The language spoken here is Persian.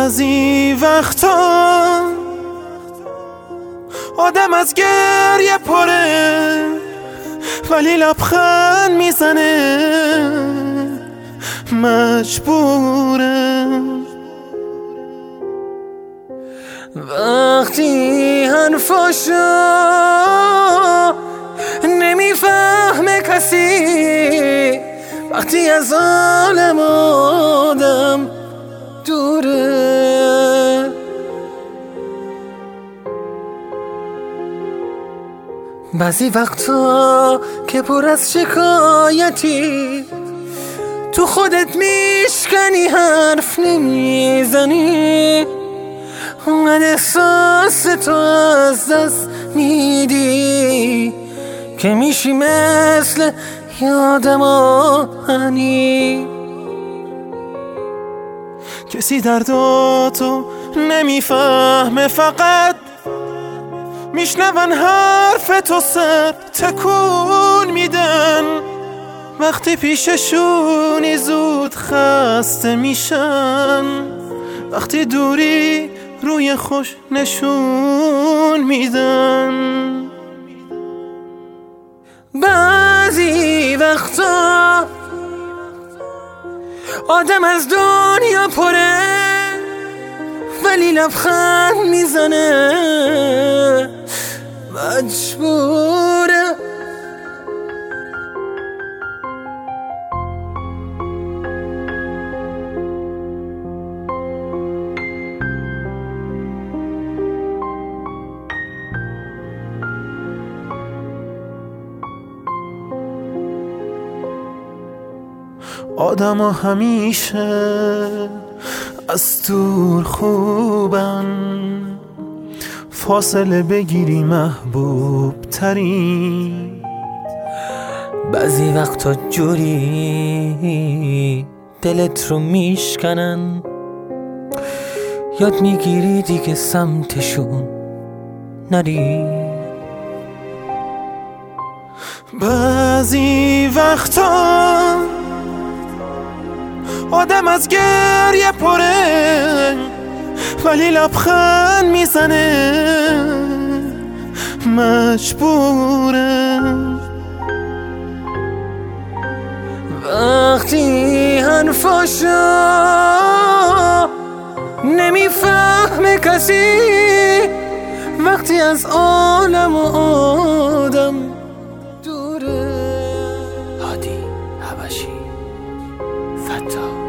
بعضی وقتا آدم از گریه پره ولی لبخند میزنه، مجبوره. وقتی حرفاشو نمیفهمه کسی، وقتی از عالم آدم دوره، بعضی وقتا که پر از شکایتی تو خودت میشکنی، حرف نمیزنی، اونقدر احساس تو از دست میدی که میشی مثل یادم آهنی. کسی درداتو نمیفهمه، فقط میشنون حرف تو، سر تکون میدن. وقتی پیششونی زود خسته میشن، وقتی دوری روی خوش نشون میدن. بعضی وقتا آدم از دنیا پره ولی لبخند میزنه، مجبوره. آدم همیشه از دور خوبن، فاصله بگیری محبوب ترین. بعضی وقتا جوری دلت رو میشکنن، یاد میگیری دیگه سمتشون نری. بعضی وقتا آدم از گریه پره ولی لبخند میزنه، مجبوره. وقتی حرفاشو نمیفهمه کسی، وقتی از عالم و آدم دوره. هادی حبشی، فتا.